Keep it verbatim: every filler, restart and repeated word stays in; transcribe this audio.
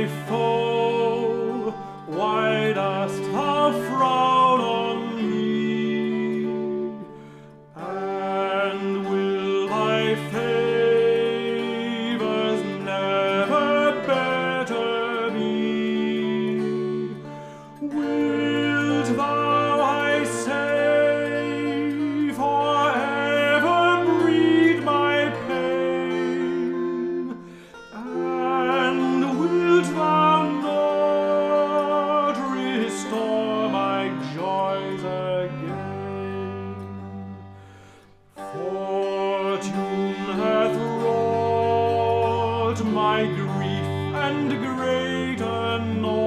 my foe, why dost thou frown on me? And will thy favours never better be? Wilt thou, I say, forever breed my pain? And wilt thou not restore my joys again? Fortune hath wrought my grief and great annoyance.